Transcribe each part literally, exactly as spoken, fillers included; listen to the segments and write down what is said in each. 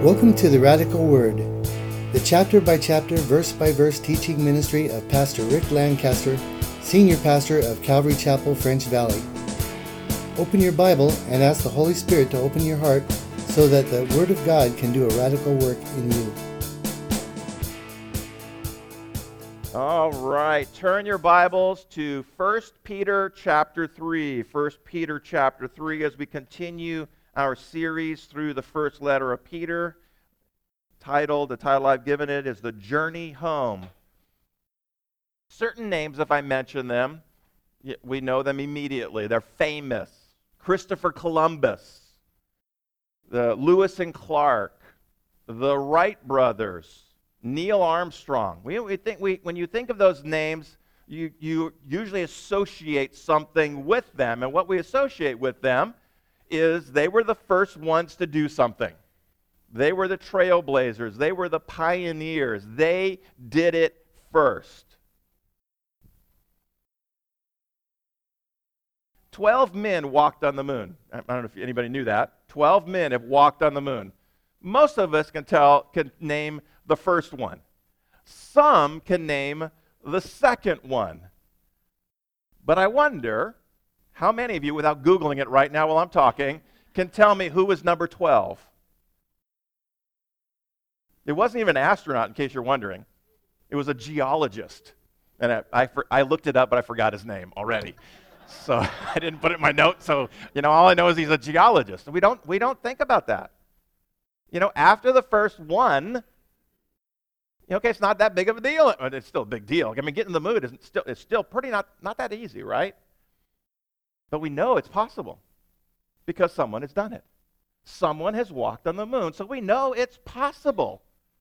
Welcome to the Radical Word, the chapter-by-chapter, verse-by-verse teaching ministry of Pastor Rick Lancaster, Senior Pastor of Calvary Chapel, French Valley. Open your Bible and ask the Holy Spirit to open your heart so that the Word of God can do a radical work in you. All right, turn your Bibles to First Peter chapter three. First Peter chapter three as we continue our series through the first letter of Peter. Title, the title I've given it is The Journey Home. Certain names, if I mention them, we know them immediately. They're famous. Christopher Columbus, the Lewis and Clark, the Wright brothers, Neil Armstrong. We, we think we when you think of those names, you, you usually associate something with them. And what we associate with them is they were the first ones to do something. They were the trailblazers. They were the pioneers. They did it first. Twelve men walked on the moon. I don't know if anybody knew that. Twelve men have walked on the moon. Most of us can tell, can name the first one. Some can name the second one. But I wonder how many of you, without Googling it right now while I'm talking, can tell me who was number twelve? It wasn't even an astronaut, in case you're wondering. It was a geologist. And I, I, I looked it up, but I forgot his name already. So I didn't put it in my notes. So, you know, all I know is he's a geologist. We don't, we don't think about that. You know, after the first one, you know, okay, it's not that big of a deal. It's still a big deal. I mean, getting in the mood is still, it's still pretty not, not that easy, right? But we know it's possible because someone has done it. Someone has walked on the moon, so we know it's possible.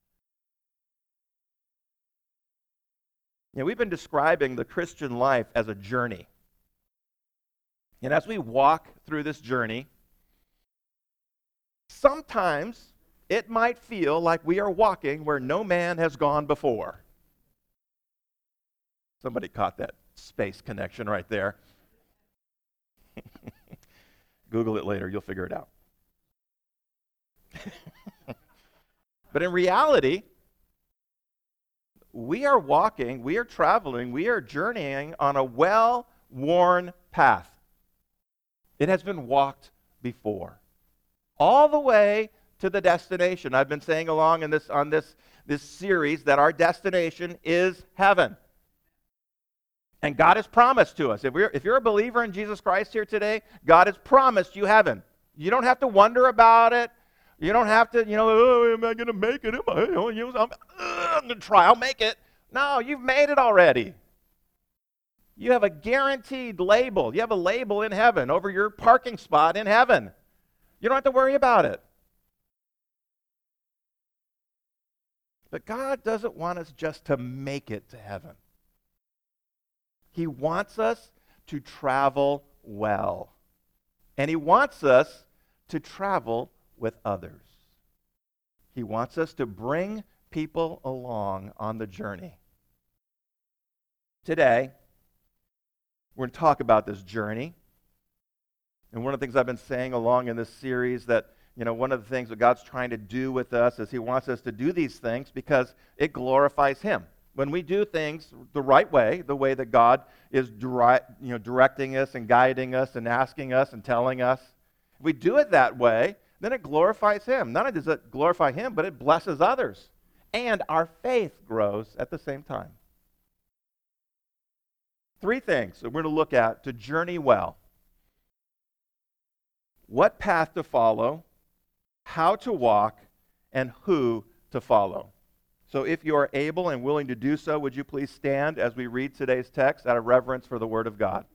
You know, we've been describing the Christian life as a journey. And as we walk through this journey, sometimes it might feel like we are walking where no man has gone before. Somebody caught that space connection right there. Google it later, you'll figure it out. But in reality, we are walking, we are traveling, we are journeying on a well-worn path. It has been walked before. All the way to the destination. I've been saying along in this on this, this series that our destination is heaven. And God has promised to us. If, we're, if you're a believer in Jesus Christ here today, God has promised you heaven. You don't have to wonder about it. You don't have to, you know, oh, am I going to make it? Am I, you know, I'm, uh, I'm going to try. I'll make it. No, you've made it already. You have a guaranteed label. You have a label in heaven over your parking spot in heaven. You don't have to worry about it. But God doesn't want us just to make it to heaven. He wants us to travel well. And He wants us to travel with others. He wants us to bring people along on the journey. Today, we're going to talk about this journey. And one of the things I've been saying along in this series that, you know, one of the things that God's trying to do with us is He wants us to do these things because it glorifies Him. When we do things the right way, the way that God is diri- you know, directing us and guiding us and asking us and telling us, if we do it that way, then it glorifies Him. Not only does it glorify Him, but it blesses others. And our faith grows at the same time. Three things that we're going to look at to journey well. What path to follow, how to walk, and who to follow. So if you are able and willing to do so, would you please stand as we read today's text out of reverence for the Word of God.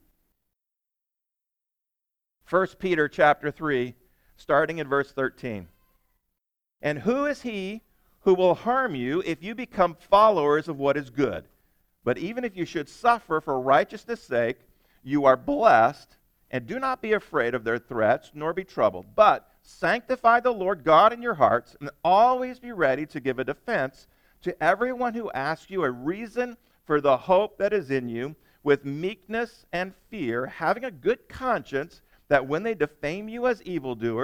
First Peter chapter three, starting in verse thirteen. And who is he who will harm you if you become followers of what is good? But even if you should suffer for righteousness' sake, you are blessed, and do not be afraid of their threats, nor be troubled. But sanctify the Lord God in your hearts, and always be ready to give a defense to everyone who asks you a reason for the hope that is in you, with meekness and fear, having a good conscience, that when they defame you as evildoers,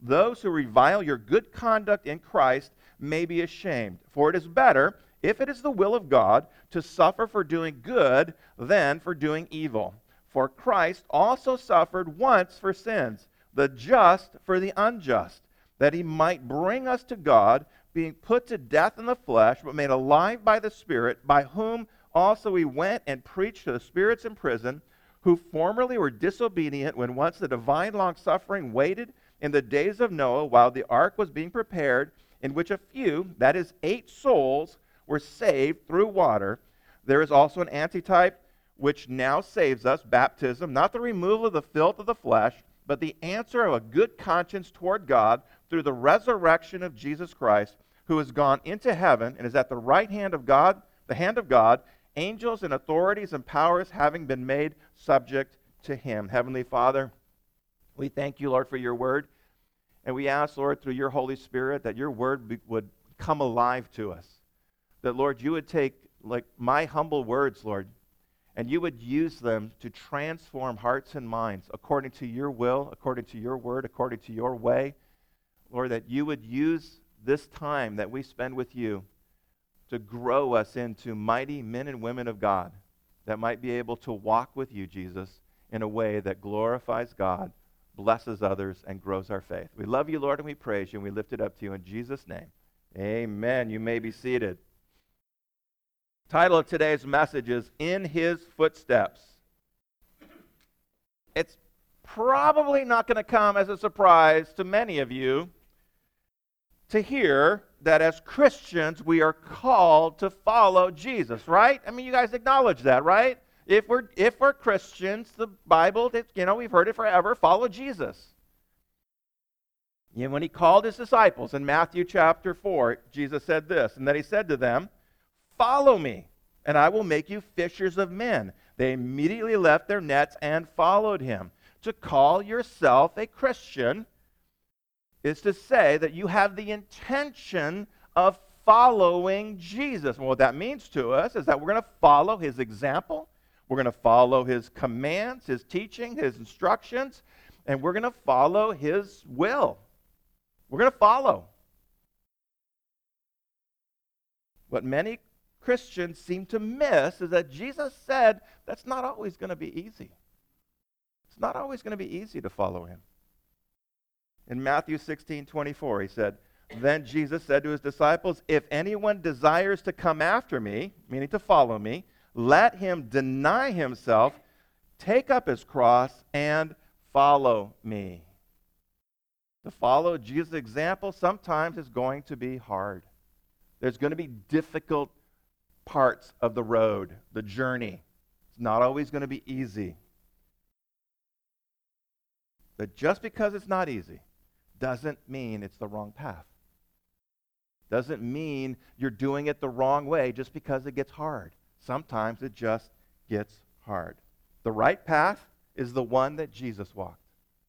those who revile your good conduct in Christ may be ashamed. For it is better, if it is the will of God, to suffer for doing good than for doing evil. For Christ also suffered once for sins, the just for the unjust, that he might bring us to God, being put to death in the flesh, but made alive by the Spirit, by whom also he went and preached to the spirits in prison, who formerly were disobedient when once the divine long-suffering waited in the days of Noah while the ark was being prepared, in which a few, that is eight souls, were saved through water. There is also an antitype which now saves us, baptism, not the removal of the filth of the flesh, but the answer of a good conscience toward God through the resurrection of Jesus Christ, who has gone into heaven and is at the right hand of God, the hand of God, angels and authorities and powers having been made subject to him. Heavenly Father, we thank you, Lord, for your word. And we ask, Lord, through your Holy Spirit, that your word be, would come alive to us. That, Lord, you would take, like, my humble words, Lord, and you would use them to transform hearts and minds according to your will, according to your word, according to your way. Lord, that you would use this time that we spend with you to grow us into mighty men and women of God that might be able to walk with you, Jesus, in a way that glorifies God, blesses others, and grows our faith. We love you, Lord, and we praise you, and we lift it up to you in Jesus' name. Amen. You may be seated. Title of today's message is In His Footsteps. It's probably not going to come as a surprise to many of you to hear that as Christians we are called to follow Jesus, right? I mean, you guys acknowledge that, right? If we're if we're Christians, the Bible, it, you know, we've heard it forever, follow Jesus. And when he called his disciples in Matthew chapter four, Jesus said this, and then he said to them, "Follow me, and I will make you fishers of men." They immediately left their nets and followed him. To call yourself a Christian is to say that you have the intention of following Jesus. And what that means to us is that we're going to follow his example, we're going to follow his commands, his teaching, his instructions, and we're going to follow his will. We're going to follow. What many Christians seem to miss is that Jesus said that's not always going to be easy. It's not always going to be easy to follow him. In Matthew sixteen twenty-four, he said, "Then Jesus said to his disciples, if anyone desires to come after me," meaning to follow me, "let him deny himself, take up his cross, and follow me." To follow Jesus' example sometimes is going to be hard. There's going to be difficult parts of the road, the journey. It's not always going to be easy. But just because it's not easy doesn't mean it's the wrong path. Doesn't mean you're doing it the wrong way just because it gets hard. Sometimes it just gets hard. The right path is the one that Jesus walked.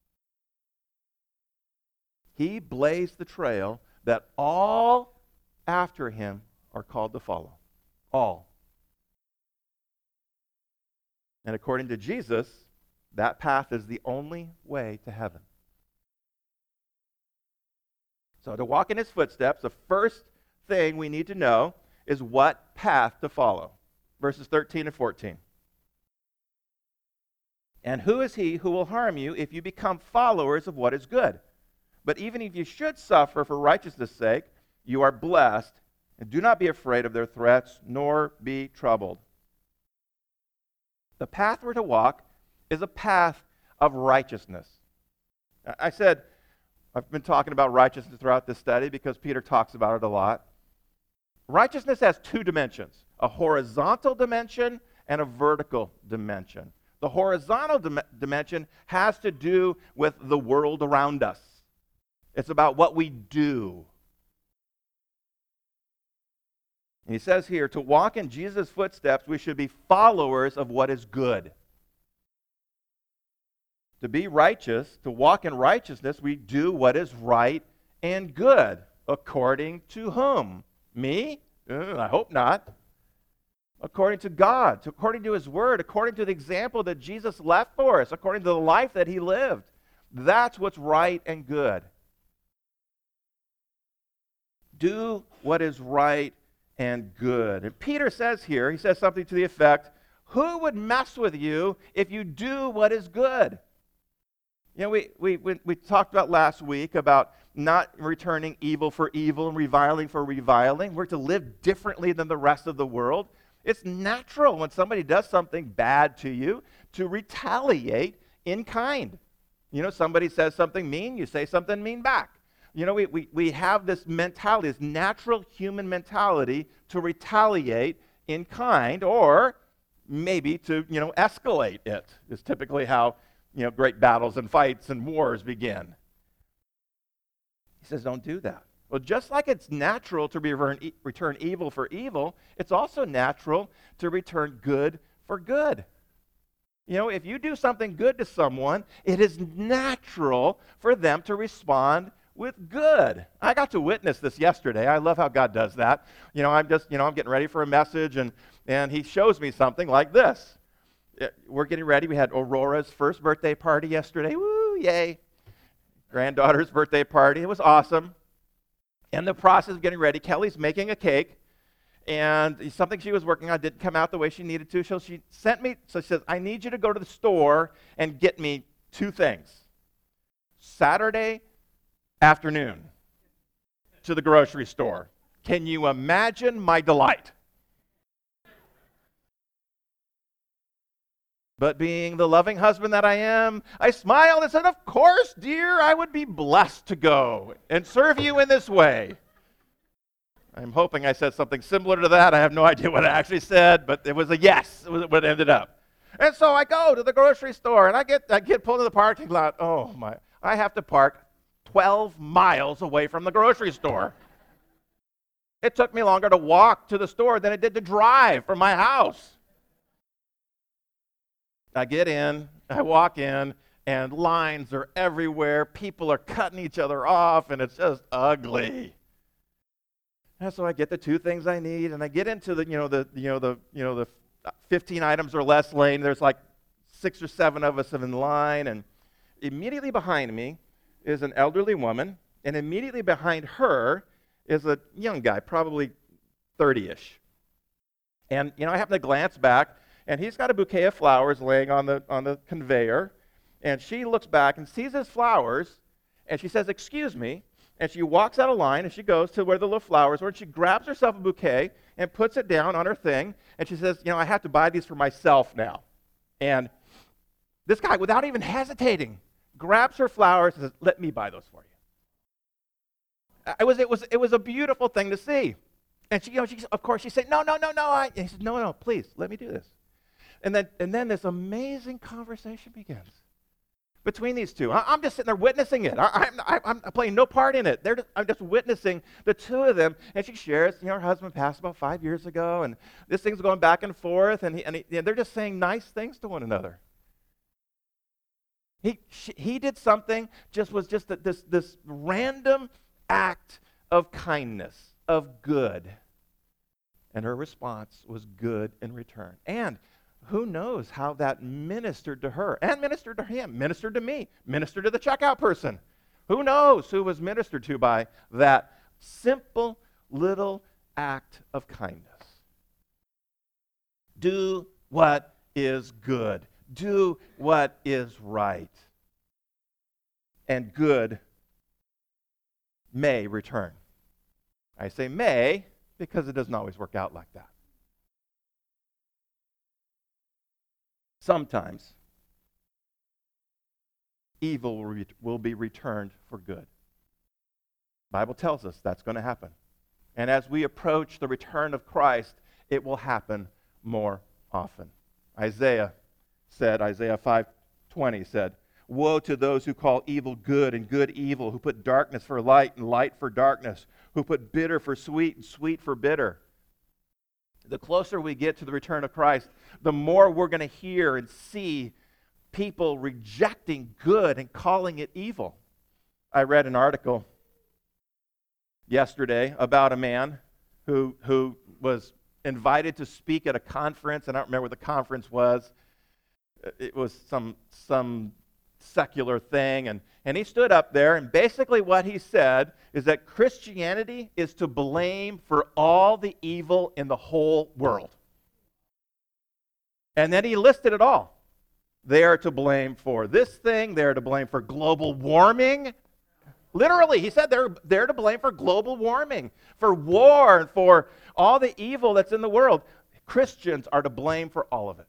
He blazed the trail that all after him are called to follow. All. And according to Jesus, that path is the only way to heaven. So to walk in his footsteps, the first thing we need to know is what path to follow. Verses thirteen and fourteen. "And who is he who will harm you if you become followers of what is good? But even if you should suffer for righteousness' sake, you are blessed, and do not be afraid of their threats, nor be troubled." The path we're to walk is a path of righteousness. I said, I've been talking about righteousness throughout this study because Peter talks about it a lot. Righteousness has two dimensions, a horizontal dimension and a vertical dimension. The horizontal dim- dimension has to do with the world around us. It's about what we do. And he says here, to walk in Jesus' footsteps, we should be followers of what is good. To be righteous, to walk in righteousness, we do what is right and good. According to whom? Me? Uh, I hope not. According to God, to, according to his word, according to the example that Jesus left for us, according to the life that he lived. That's what's right and good. Do what is right and good. And Peter says here, he says something to the effect, who would mess with you if you do what is good? You know, we, we, we, we talked about last week about not returning evil for evil and reviling for reviling. We're to live differently than the rest of the world. It's natural when somebody does something bad to you to retaliate in kind. You know, somebody says something mean, you say something mean back. You know, we, we, we have this mentality, this natural human mentality to retaliate in kind, or maybe to, you know, escalate it, is typically how, you know, great battles and fights and wars begin. He says, don't do that. Well, just like it's natural to return, e- return evil for evil, it's also natural to return good for good. You know, if you do something good to someone, it is natural for them to respond with good. I got to witness this yesterday. I love how God does that. You know, I'm just, you know, I'm getting ready for a message, and, and he shows me something like this. We're getting ready. We had Aurora's first birthday party yesterday. Woo, yay. Granddaughter's birthday party. It was awesome. In the process of getting ready, Kelly's making a cake, and something she was working on didn't come out the way she needed to, so she sent me, so she says, I need you to go to the store and get me two things. Saturday afternoon to the grocery store. Can you imagine my delight? But being the loving husband that I am, I smiled and said, of course, dear, I would be blessed to go and serve you in this way. I'm hoping I said something similar to that. I have no idea what I actually said, but it was a yes, it was what it ended up. And so I go to the grocery store, and I get I get pulled into the parking lot. Oh, my. I have to park twelve miles away from the grocery store. It took me longer to walk to the store than it did to drive from my house. I get in, I walk in, and lines are everywhere. People are cutting each other off, and it's just ugly. And so I get the two things I need, and I get into the, you know, the, you know, the, you know, the fifteen items or less lane. There's like six or seven of us in line, and immediately behind me is an elderly woman, and immediately behind her is a young guy, probably thirty-ish. And, you know, I happen to glance back, and he's got a bouquet of flowers laying on the on the conveyor, and she looks back and sees his flowers, and she says, excuse me, and she walks out of line, and she goes to where the little flowers were, and she grabs herself a bouquet and puts it down on her thing, and she says, you know, I have to buy these for myself now. And this guy, without even hesitating, grabs her flowers and says, let me buy those for you. It was, it was, it was a beautiful thing to see. And she, you know, she, of course, she said, no, no, no, no. I, and he said, no, no, please, let me do this. And then, and then this amazing conversation begins between these two. I, I'm just sitting there witnessing it. I, I'm, I'm playing no part in it. They're just, I'm just witnessing the two of them. And she shares, you know, her husband passed about five years ago, and this thing's going back and forth, and, he, and, he, and they're just saying nice things to one another. He she, he did something, just was just a, this this random act of kindness, of good. And her response was good in return. And who knows how that ministered to her and ministered to him, ministered to me, ministered to the checkout person. Who knows who was ministered to by that simple little act of kindness. Do what is good. Do what is right. And good may return. I say may because it doesn't always work out like that. Sometimes evil will, re- will be returned for good. The Bible tells us that's going to happen. And as we approach the return of Christ, it will happen more often. Isaiah said, Isaiah five twenty said, woe to those who call evil good and good evil, who put darkness for light and light for darkness, who put bitter for sweet and sweet for bitter. The closer we get to the return of Christ, the more we're going to hear and see people rejecting good and calling it evil. I read an article yesterday about a man who, who was invited to speak at a conference, and I don't remember what the conference was. It was some, some secular thing. And, and he stood up there, and basically what he said is that Christianity is to blame for all the evil in the whole world. And then he listed it all. They are to blame for this thing. They are to blame for global warming. Literally, he said they're, they're to blame for global warming, for war, and for all the evil that's in the world. Christians are to blame for all of it.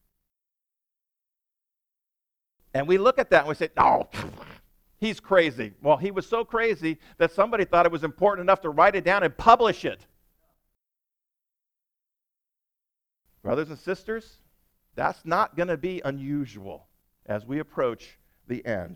And we look at that and we say, no, he's crazy. Well, he was so crazy that somebody thought it was important enough to write it down and publish it. Brothers and sisters, that's not going to be unusual as we approach the end.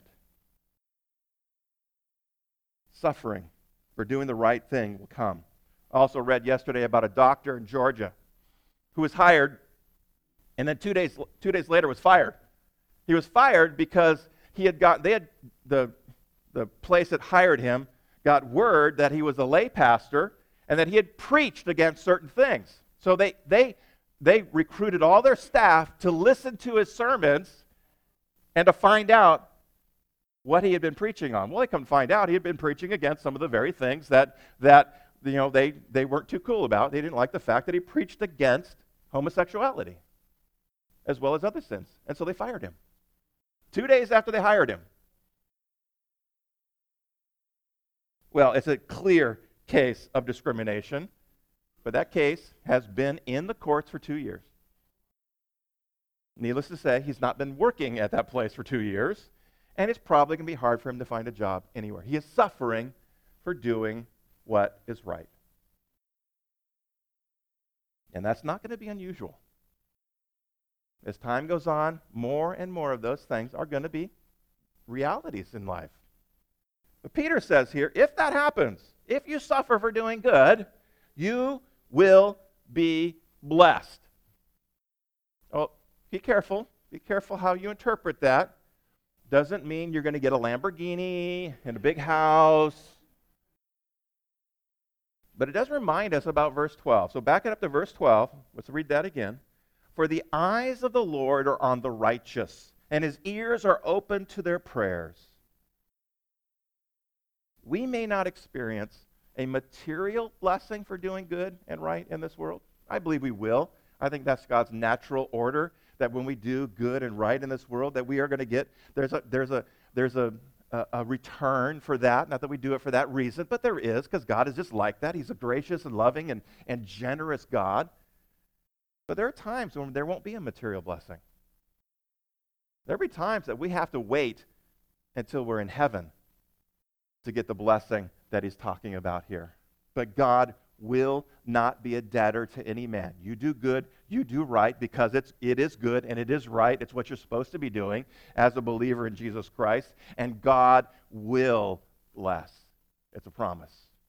Suffering for doing the right thing will come. I also read yesterday about a doctor in Georgia who was hired and then two days two days later was fired. He was fired because he had got they had the the place that hired him got word that he was a lay pastor and that he had preached against certain things. So they they they recruited all their staff to listen to his sermons and to find out what he had been preaching on. Well, they come to find out he had been preaching against some of the very things that that you know they they weren't too cool about. They didn't like the fact that he preached against homosexuality as well as other sins. And so they fired him. Two days after they hired him. Well, it's a clear case of discrimination, but that case has been in the courts for two years. Needless to say, he's not been working at that place for two years, and it's probably going to be hard for him to find a job anywhere. He is suffering for doing what is right. And that's not going to be unusual. As time goes on, more and more of those things are going to be realities in life. But Peter says here, if that happens, if you suffer for doing good, you will be blessed. Oh, be careful. Be careful how you interpret that. Doesn't mean you're going to get a Lamborghini and a big house. But it does remind us about verse twelve. So back it up to verse twelve. Let's read that again. For the eyes of the Lord are on the righteous, and his ears are open to their prayers. We may not experience a material blessing for doing good and right in this world. I believe we will. I think that's God's natural order, that when we do good and right in this world, that we are going to get, there's a there's a there's a, a, a return for that. Not that we do it for that reason, but there is, because God is just like that. He's a gracious and loving and, and generous God. But there are times when there won't be a material blessing. There will be times that we have to wait until we're in heaven to get the blessing that he's talking about here. But God will not be a debtor to any man. You do good, you do right, because it's, it is good and it is right. It's what you're supposed to be doing as a believer in Jesus Christ. And God will bless. It's a promise.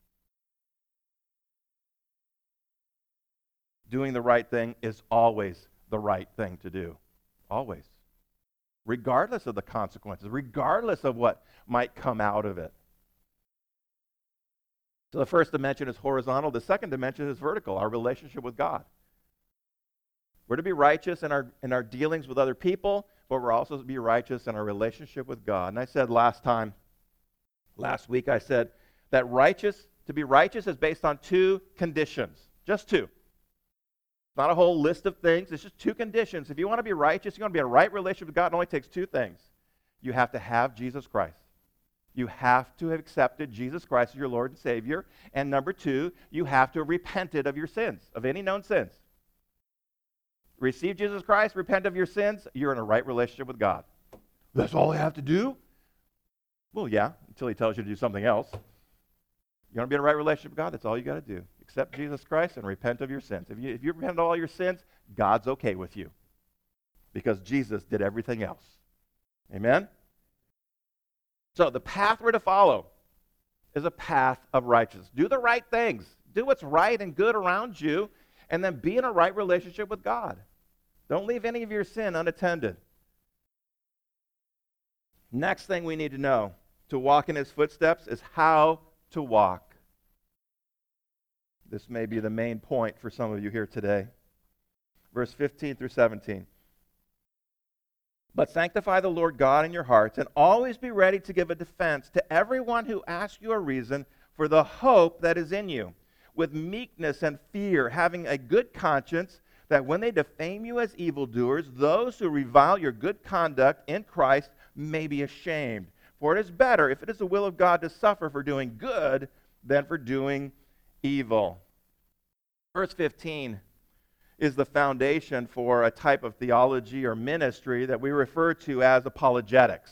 Doing the right thing is always the right thing to do. Always. Regardless of the consequences, regardless of what might come out of it. So the first dimension is horizontal. The second dimension is vertical, our relationship with God. We're to be righteous in our, in our dealings with other people, but we're also to be righteous in our relationship with God. And I said last time, last week I said that righteous, to be righteous is based on two conditions. Just two. Not a whole list of things. It's just two conditions. If you want to be righteous, you want to be in a right relationship with God, it only takes two things. You have to have Jesus Christ. You have to have accepted Jesus Christ as your Lord and Savior. And number two, you have to have repented of your sins, of any known sins. Receive Jesus Christ, repent of your sins, you're in a right relationship with God. That's all I have to do? Well, yeah, until he tells you to do something else. You want to be in a right relationship with God? That's all you got to do. Accept Jesus Christ and repent of your sins. If you, if you repent of all your sins, God's okay with you. Because Jesus did everything else. Amen? So the path we're to follow is a path of righteousness. Do the right things. Do what's right and good around you, and then be in a right relationship with God. Don't leave any of your sin unattended. Next thing we need to know to walk in his footsteps is how to walk. This may be the main point for some of you here today. Verse fifteen through seventeen. But sanctify the Lord God in your hearts, and always be ready to give a defense to everyone who asks you a reason for the hope that is in you, with meekness and fear, having a good conscience, that when they defame you as evildoers, those who revile your good conduct in Christ may be ashamed. For it is better, if it is the will of God, to suffer for doing good than for doing evil. Verse fifteen is the foundation for a type of theology or ministry that we refer to as apologetics.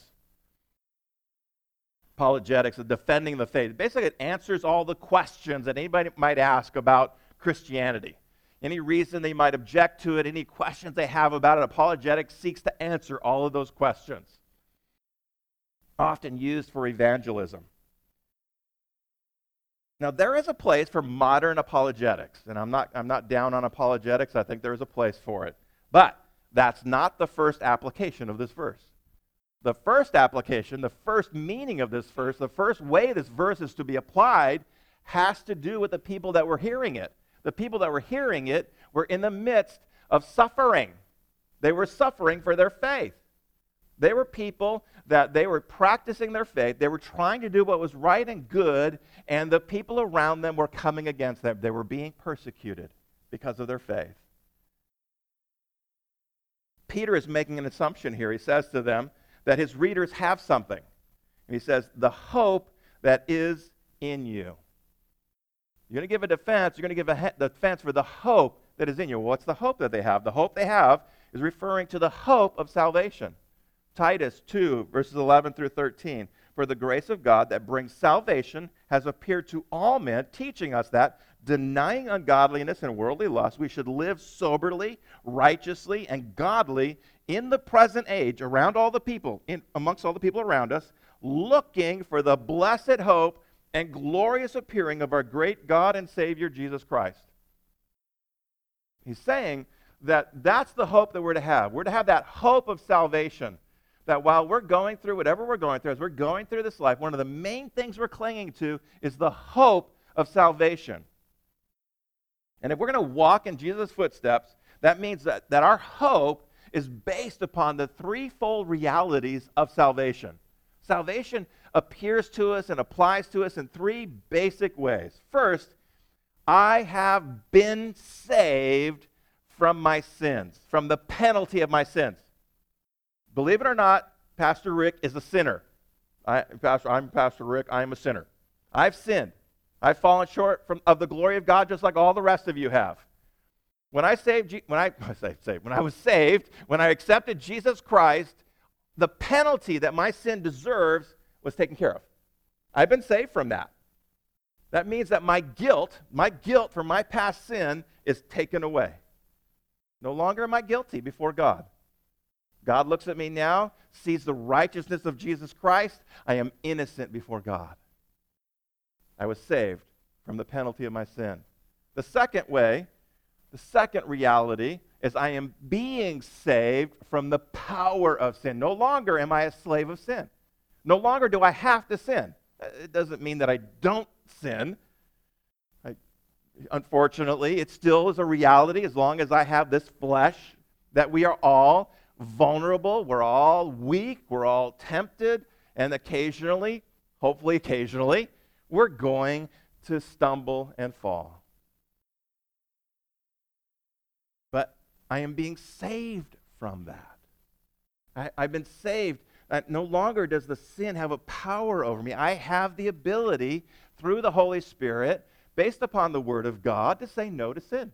Apologetics, is defending the faith. Basically, it answers all the questions that anybody might ask about Christianity. Any reason they might object to it, any questions they have about it, apologetics seeks to answer all of those questions. Often used for evangelism. Now, there is a place for modern apologetics, and I'm not, I'm not down on apologetics. I think there is a place for it. But that's not the first application of this verse. The first application, the first meaning of this verse, the first way this verse is to be applied has to do with the people that were hearing it. The people that were hearing it were in the midst of suffering. They were suffering for their faith. They were people that they were practicing their faith. They were trying to do what was right and good, and the people around them were coming against them. They were being persecuted because of their faith. Peter is making an assumption here. He says to them that his readers have something. And he says, the hope that is in you. You're going to give a defense. You're going to give a he- defense for the hope that is in you. Well, what's the hope that they have? The hope they have is referring to the hope of salvation. Titus two, verses eleven through thirteen. For the grace of God that brings salvation has appeared to all men, teaching us that, denying ungodliness and worldly lust, we should live soberly, righteously, and godly in the present age, around all the people, in, amongst all the people around us, looking for the blessed hope and glorious appearing of our great God and Savior, Jesus Christ. He's saying that that's the hope that we're to have. We're to have that hope of salvation. That while we're going through whatever we're going through, as we're going through this life, one of the main things we're clinging to is the hope of salvation. And if we're going to walk in Jesus' footsteps, that means that, that our hope is based upon the threefold realities of salvation. Salvation appears to us and applies to us in three basic ways. First, I have been saved from my sins, from the penalty of my sins. Believe it or not, Pastor Rick is a sinner. I, Pastor, I'm Pastor Rick. I am a sinner. I've sinned. I've fallen short from, of the glory of God just like all the rest of you have. When I saved, when I, I say saved, when I was saved, when I accepted Jesus Christ, the penalty that my sin deserves was taken care of. I've been saved from that. That means that my guilt, my guilt for my past sin is taken away. No longer am I guilty before God. God looks at me now, sees the righteousness of Jesus Christ. I am innocent before God. I was saved from the penalty of my sin. The second way, the second reality, is I am being saved from the power of sin. No longer am I a slave of sin. No longer do I have to sin. It doesn't mean that I don't sin. I, unfortunately, it still is a reality as long as I have this flesh that we are all vulnerable, we're all weak, we're all tempted, and occasionally, hopefully occasionally, we're going to stumble and fall. But I am being saved from that. I, I've been saved. Uh, no longer does the sin have a power over me. I have the ability, through the Holy Spirit, based upon the Word of God, to say no to sin.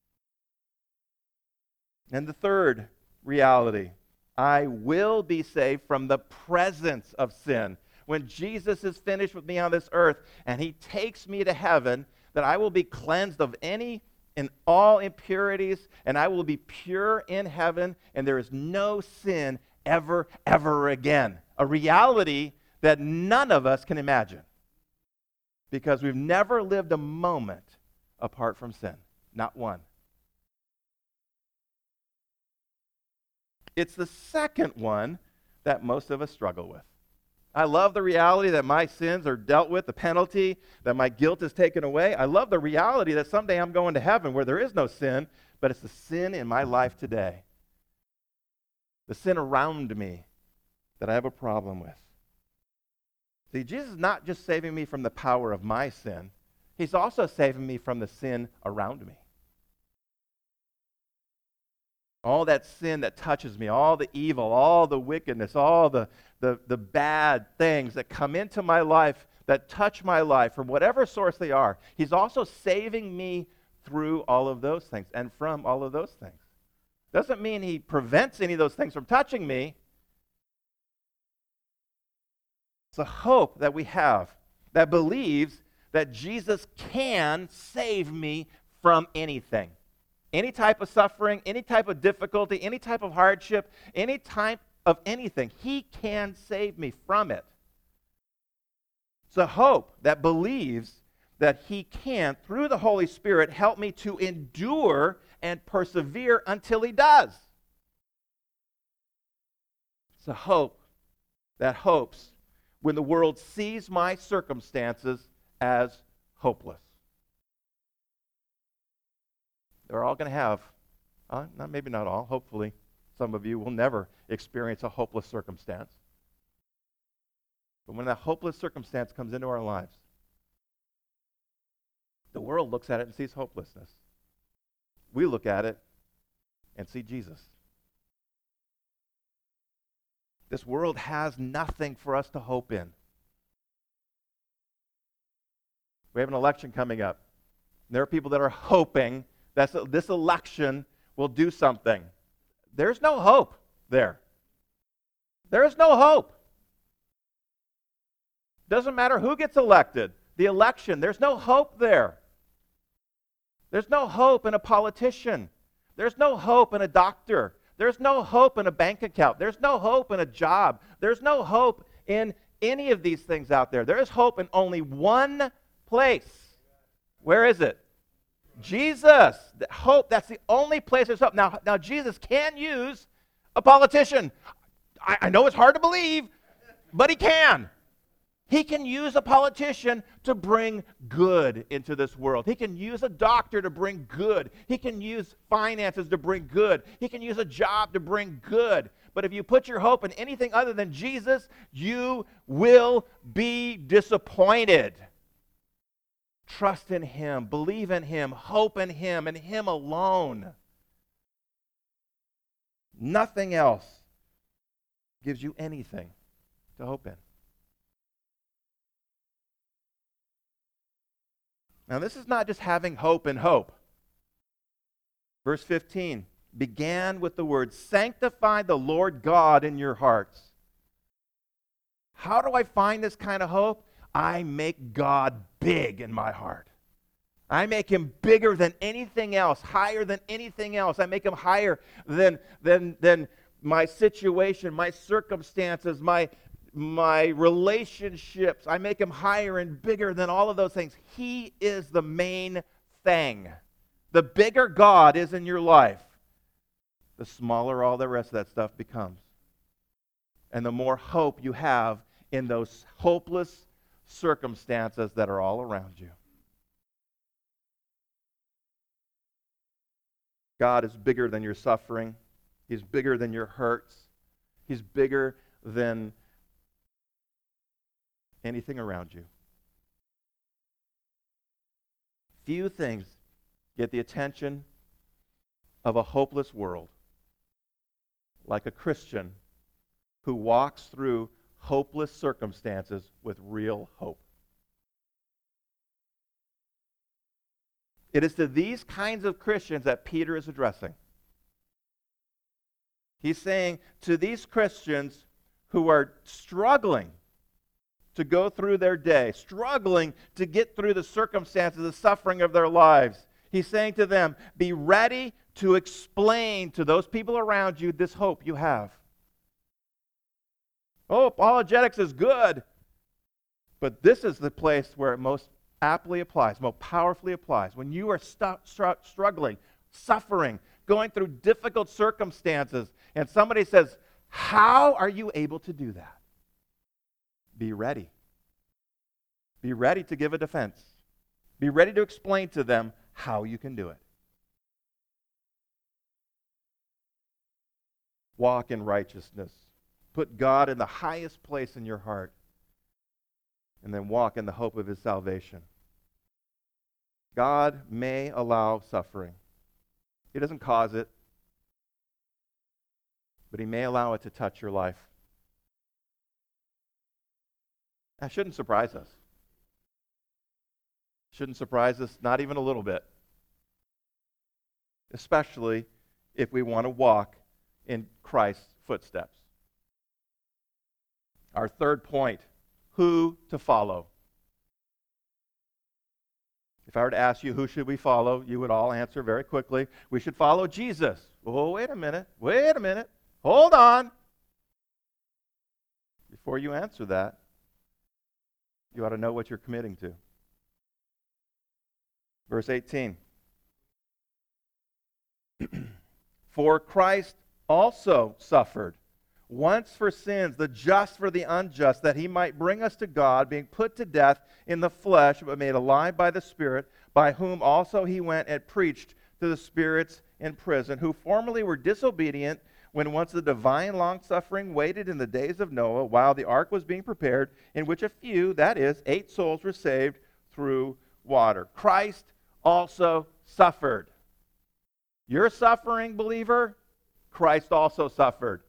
And the third reality, I will be saved from the presence of sin. When Jesus is finished with me on this earth and he takes me to heaven, that I will be cleansed of any and all impurities, and I will be pure in heaven, and there is no sin ever, ever again. A reality that none of us can imagine, because we've never lived a moment apart from sin. Not one. It's the second one that most of us struggle with. I love the reality that my sins are dealt with, the penalty, that my guilt is taken away. I love the reality that someday I'm going to heaven where there is no sin, but it's the sin in my life today. the sin around me that I have a problem with. See, Jesus is not just saving me from the power of my sin. He's also saving me from the sin around me. All that sin that touches me, all the evil, all the wickedness, all the, the, the bad things that come into my life, that touch my life from whatever source they are. He's also saving me through all of those things and from all of those things. Doesn't mean he prevents any of those things from touching me. It's a hope that we have that believes that Jesus can save me from anything. Any type of suffering, any type of difficulty, any type of hardship, any type of anything. He can save me from it. It's a hope that believes that he can, through the Holy Spirit, help me to endure and persevere until he does. It's a hope that hopes when the world sees my circumstances as hopeless. They're all going to have, uh, not, maybe not all, hopefully some of you will never experience a hopeless circumstance. But when that hopeless circumstance comes into our lives, the world looks at it and sees hopelessness. We look at it and see Jesus. This world has nothing for us to hope in. We have an election coming up. There are people that are hoping that this election will do something. There's no hope there. There is no hope. Doesn't matter who gets elected. The election, there's no hope there. There's no hope in a politician. There's no hope in a doctor. There's no hope in a bank account. There's no hope in a job. There's no hope in any of these things out there. There is hope in only one place. Where is it? Jesus. The hope, that's the only place there's hope. Now, now Jesus can use a politician. I, I know it's hard to believe, but he can. He can use a politician to bring good into this world. He can use a doctor to bring good. He can use finances to bring good. He can use a job to bring good. But if you put your hope in anything other than Jesus, you will be disappointed. Trust in him, believe in him, hope in him, and him alone. Nothing else gives you anything to hope in. Now, this is not just having hope in hope. Verse fifteen, began with the word, sanctify the Lord God in your hearts. How do I find this kind of hope? I make God big in my heart. I make him bigger than anything else, higher than anything else. I make him higher than, than, than my situation, my circumstances, my my relationships. I make him higher and bigger than all of those things. He is the main thing. The bigger God is in your life, the smaller all the rest of that stuff becomes. And the more hope you have in those hopeless circumstances that are all around you. God is bigger than your suffering. He's bigger than your hurts. He's bigger than anything around you. Few things get the attention of a hopeless world like a Christian who walks through hopeless circumstances with real hope. It is to these kinds of Christians that Peter is addressing. He's saying to these Christians who are struggling to go through their day, struggling to get through the circumstances, the suffering of their lives. He's saying to them, be ready to explain to those people around you this hope you have. Oh, apologetics is good, but this is the place where it most aptly applies, most powerfully applies. When you are stu- stru- struggling, suffering, going through difficult circumstances, and somebody says, how are you able to do that? Be ready. Be ready to give a defense. Be ready to explain to them how you can do it. Walk in righteousness. Put God in the highest place in your heart. And then walk in the hope of his salvation. God may allow suffering. He doesn't cause it, but he may allow it to touch your life. That shouldn't surprise us. Shouldn't surprise us, not even a little bit. Especially if we want to walk in Christ's footsteps. Our third point, who to follow. If I were to ask you, who should we follow? You would all answer very quickly, we should follow Jesus. Oh, wait a minute. Wait a minute. Hold on. Before you answer that, you ought to know what you're committing to. Verse eighteen. For Christ also suffered once for sins, the just for the unjust, that he might bring us to God, being put to death in the flesh, but made alive by the Spirit, by whom also he went and preached to the spirits in prison, who formerly were disobedient, when once the divine long-suffering waited in the days of Noah, while the ark was being prepared, in which a few, that is, eight souls, were saved through water. Christ also suffered. You're suffering, believer. Christ also suffered.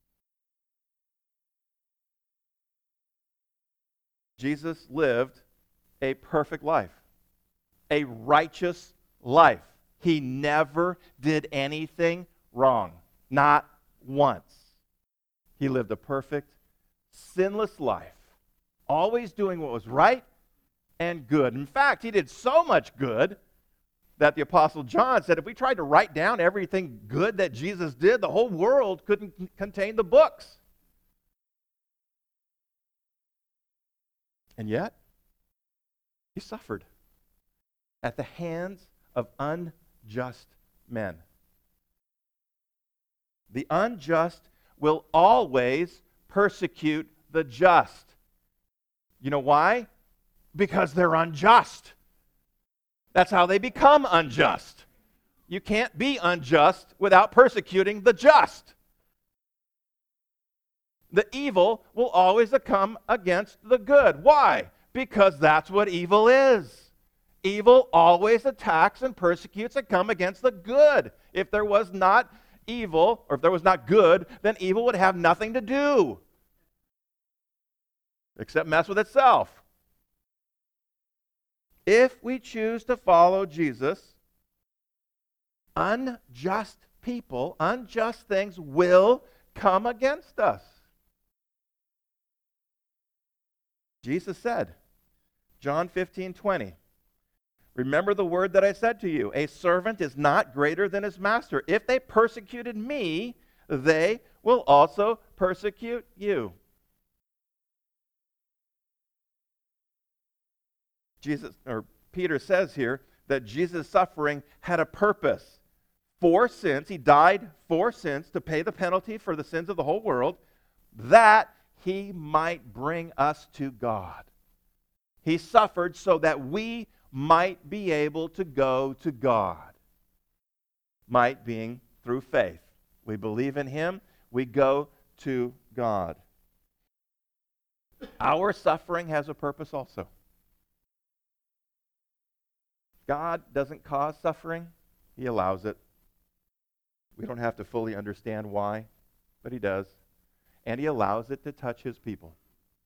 Jesus lived a perfect life, a righteous life. He never did anything wrong, not once. He lived a perfect, sinless life, always doing what was right and good. In fact, he did so much good that the Apostle John said if we tried to write down everything good that Jesus did, the whole world couldn't contain the books. And yet, he suffered at the hands of unjust men. The unjust will always persecute the just. You know why? Because they're unjust. That's how they become unjust. You can't be unjust without persecuting the just. The evil will always come against the good. Why? Because that's what evil is. Evil always attacks and persecutes and comes against the good. If there was not evil, or if there was not good, then evil would have nothing to do except mess with itself. If we choose to follow Jesus, unjust people, unjust things will come against us. Jesus said, John fifteen twenty, remember the word that I said to you, a servant is not greater than his master. If they persecuted me, they will also persecute you. Jesus, or Peter says here that Jesus' suffering had a purpose. For sins, he died for sins to pay the penalty for the sins of the whole world, that he might bring us to God. He suffered so that we might be able to go to God. Might being through faith. We believe in him, we go to God. Our suffering has a purpose also. God doesn't cause suffering, he allows it. We don't have to fully understand why, but he does. And he allows it to touch his people.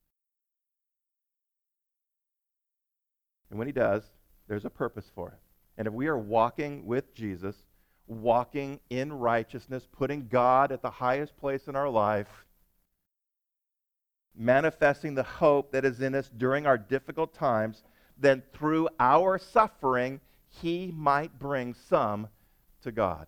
And when he does, there's a purpose for it. And if we are walking with Jesus, walking in righteousness, putting God at the highest place in our life, manifesting the hope that is in us during our difficult times, then through our suffering, he might bring some to God.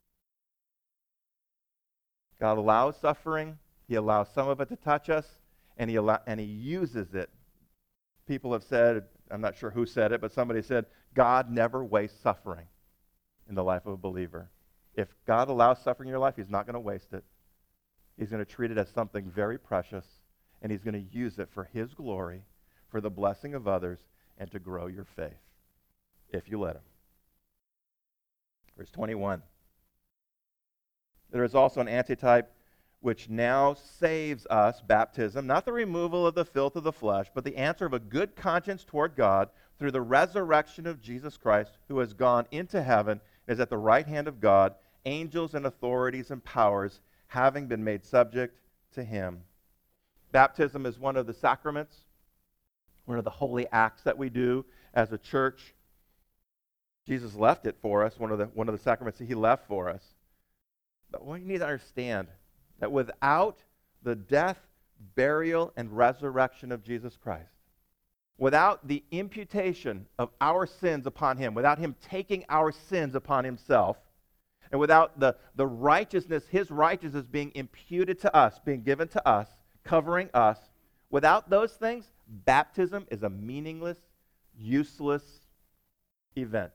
God allows suffering. He allows some of it to touch us, and he allow, and he uses it. People have said, I'm not sure who said it, but somebody said, God never wastes suffering in the life of a believer. If God allows suffering in your life, he's not going to waste it. He's going to treat it as something very precious, and he's going to use it for his glory, for the blessing of others, and to grow your faith, if you let him. Verse twenty-one. There is also an antitype which now saves us, baptism, not the removal of the filth of the flesh, but the answer of a good conscience toward God through the resurrection of Jesus Christ, who has gone into heaven, is at the right hand of God, angels and authorities and powers having been made subject to him. Baptism is one of the sacraments, one of the holy acts that we do as a church. Jesus left it for us, one of the, one of the sacraments that he left for us. But what you need to understand, that without the death, burial, and resurrection of Jesus Christ, without the imputation of our sins upon him, without him taking our sins upon himself, and without the, the righteousness, his righteousness being imputed to us, being given to us, covering us, without those things, baptism is a meaningless, useless event.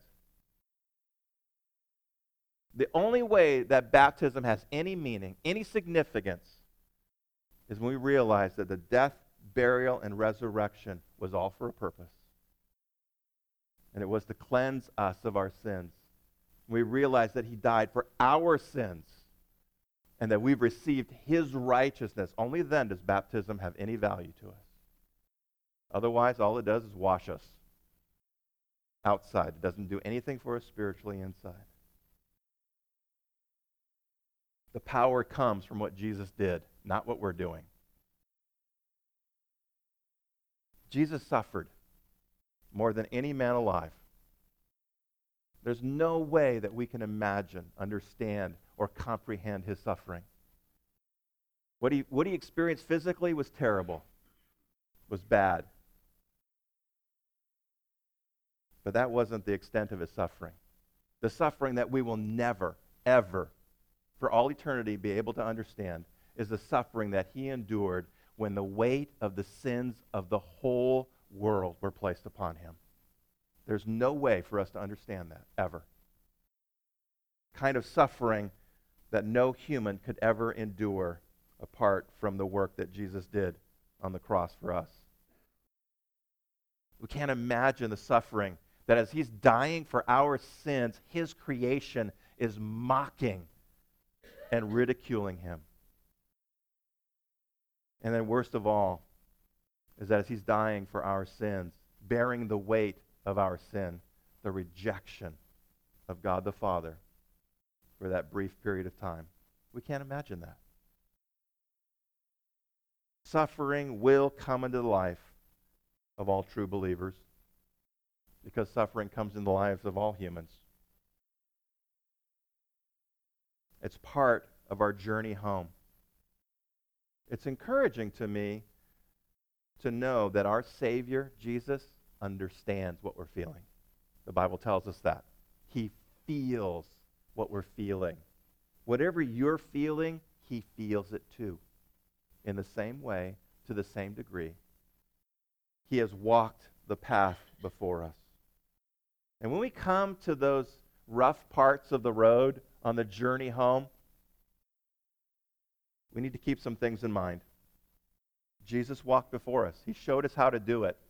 The only way that baptism has any meaning, any significance, is when we realize that the death, burial, and resurrection was all for a purpose. And it was to cleanse us of our sins. We realize that he died for our sins and that we've received his righteousness. Only then does baptism have any value to us. Otherwise, all it does is wash us outside. It doesn't do anything for us spiritually inside. The power comes from what Jesus did, not what we're doing. Jesus suffered more than any man alive. There's no way that we can imagine, understand, or comprehend his suffering. What he, what he experienced physically was terrible, was bad. But that wasn't the extent of his suffering. The suffering that we will never, ever, for all eternity be able to understand is the suffering that he endured when the weight of the sins of the whole world were placed upon him. There's no way for us to understand that, ever. Kind of suffering that no human could ever endure apart from the work that Jesus did on the cross for us. We can't imagine the suffering that as he's dying for our sins, his creation is mocking and ridiculing him. And then worst of all is that as he's dying for our sins, bearing the weight of our sin, the rejection of God the Father for that brief period of time. We can't imagine that. Suffering will come into the life of all true believers because suffering comes in the lives of all humans. It's part of our journey home. It's encouraging to me to know that our Savior, Jesus, understands what we're feeling. The Bible tells us that. He feels what we're feeling. Whatever you're feeling, he feels it too. In the same way, to the same degree. He has walked the path before us. And when we come to those rough parts of the road on the journey home, we need to keep some things in mind. Jesus walked before us. He showed us how to do it.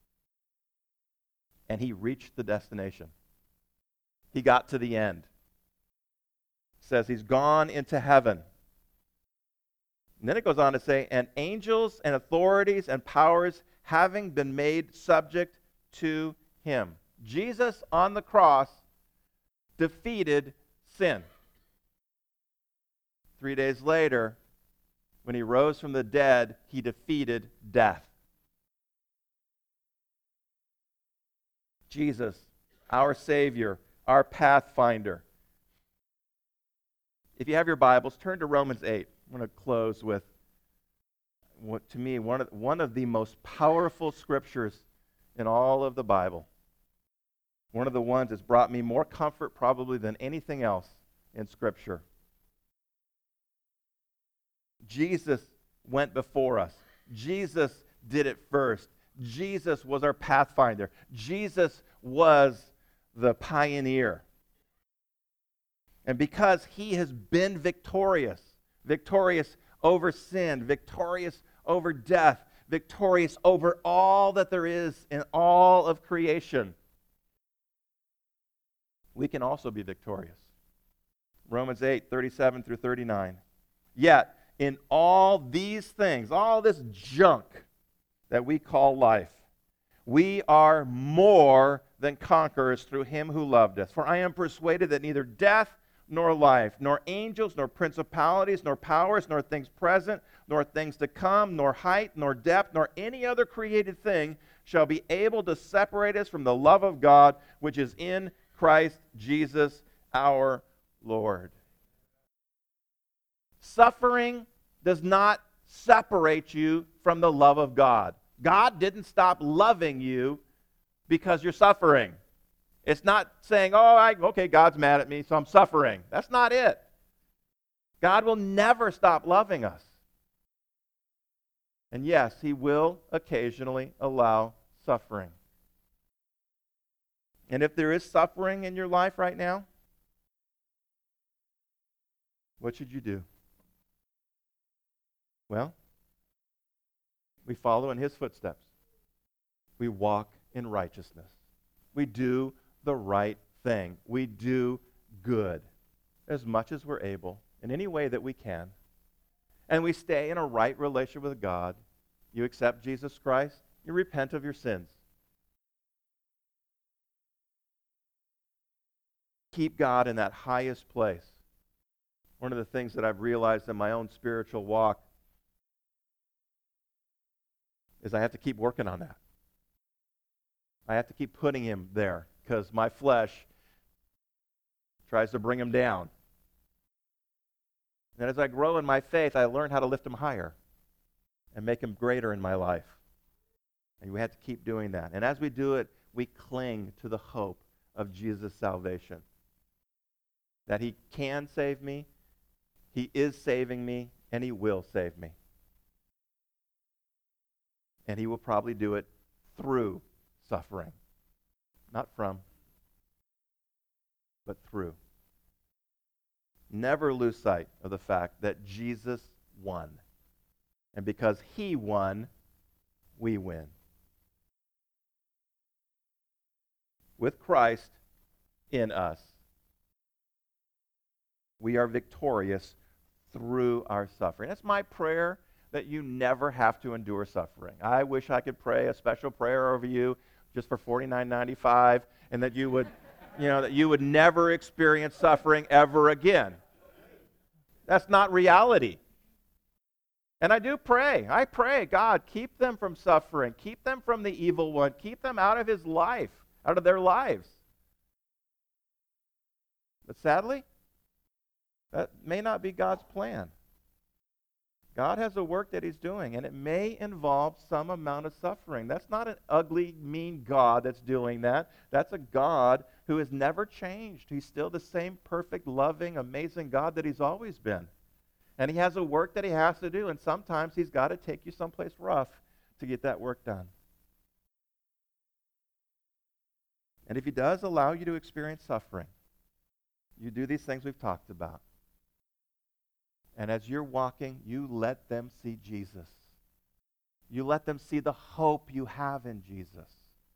And he reached the destination. He got to the end. It says he's gone into heaven. And then it goes on to say, and angels and authorities and powers having been made subject to him. Jesus on the cross defeated sin. Three days later, when he rose from the dead, he defeated death. Jesus, our Savior, our pathfinder. If you have your Bibles, turn to Romans eight. I'm going to close with, what to me, one of, one of the most powerful scriptures in all of the Bible. One of the ones that's brought me more comfort probably than anything else in Scripture. Jesus went before us. Jesus did it first. Jesus was our pathfinder. Jesus was the pioneer. And because he has been victorious, victorious over sin, victorious over death, victorious over all that there is in all of creation, we can also be victorious. Romans eight, thirty-seven through thirty-nine. Yet, in all these things, all this junk that we call life, we are more than conquerors through him who loved us. For I am persuaded that neither death nor life, nor angels, nor principalities, nor powers, nor things present, nor things to come, nor height, nor depth, nor any other created thing shall be able to separate us from the love of God, which is in Christ Jesus our Lord. Suffering does not separate you from the love of God. God didn't stop loving you because you're suffering. It's not saying, oh, I, okay, God's mad at me, so I'm suffering. That's not it. God will never stop loving us. And yes, he will occasionally allow suffering. And if there is suffering in your life right now, what should you do? Well, we follow in his footsteps. We walk in righteousness. We do the right thing. We do good as much as we're able in any way that we can. And we stay in a right relationship with God. You accept Jesus Christ. You repent of your sins. Keep God in that highest place. One of the things that I've realized in my own spiritual walk is I have to keep working on that. I have to keep putting him there because my flesh tries to bring him down. And as I grow in my faith, I learn how to lift him higher and make him greater in my life. And we have to keep doing that. And as we do it, we cling to the hope of Jesus' salvation. That he can save me, he is saving me, and he will save me. And he will probably do it through suffering. Not from, but through. Never lose sight of the fact that Jesus won. And because he won, we win. With Christ in us, we are victorious through our suffering. That's my prayer, that you never have to endure suffering. I wish I could pray a special prayer over you just for forty-nine ninety-five, and that you would, you know, that you would never experience suffering ever again. That's not reality. And I do pray. I pray, God, keep them from suffering. Keep them from the evil one. Keep them out of his life, out of their lives. But sadly, that may not be God's plan. God has a work that he's doing, and it may involve some amount of suffering. That's not an ugly, mean God that's doing that. That's a God who has never changed. He's still the same perfect, loving, amazing God that he's always been. And he has a work that he has to do, and sometimes he's got to take you someplace rough to get that work done. And if he does allow you to experience suffering, you do these things we've talked about. And as you're walking, you let them see Jesus. You let them see the hope you have in Jesus.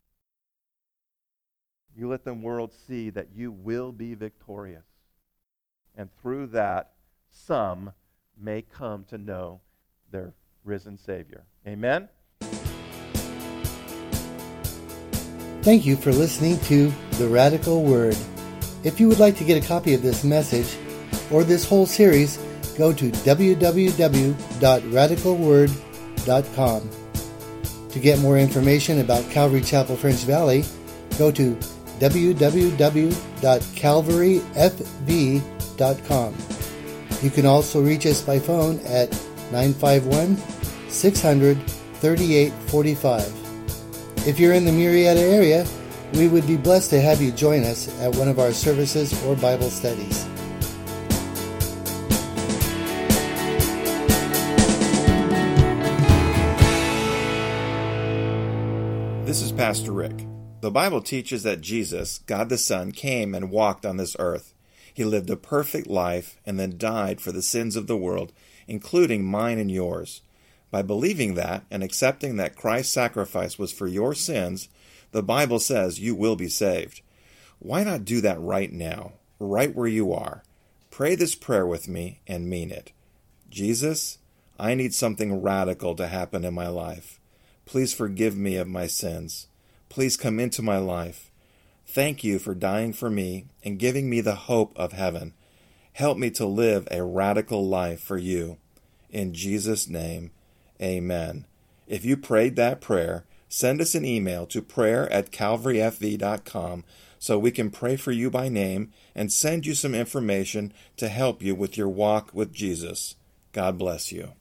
You let the world see that you will be victorious. And through that, some may come to know their risen Savior. Amen? Thank you for listening to The Radical Word. If you would like to get a copy of this message or this whole series, go to w w w dot radical word dot com. To get more information about Calvary Chapel French Valley, go to w w w dot calvary f v dot com. You can also reach us by phone at nine five one, six hundred, thirty-eight forty-five. If you're in the Murrieta area, we would be blessed to have you join us at one of our services or Bible studies. This is Pastor Rick. The Bible teaches that Jesus, God the Son, came and walked on this earth. He lived a perfect life and then died for the sins of the world, including mine and yours. By believing that and accepting that Christ's sacrifice was for your sins, the Bible says you will be saved. Why not do that right now, right where you are? Pray this prayer with me and mean it. Jesus, I need something radical to happen in my life. Please forgive me of my sins. Please come into my life. Thank you for dying for me and giving me the hope of heaven. Help me to live a radical life for you. In Jesus' name, amen. If you prayed that prayer, send us an email to prayer at calvary f v dot com so we can pray for you by name and send you some information to help you with your walk with Jesus. God bless you.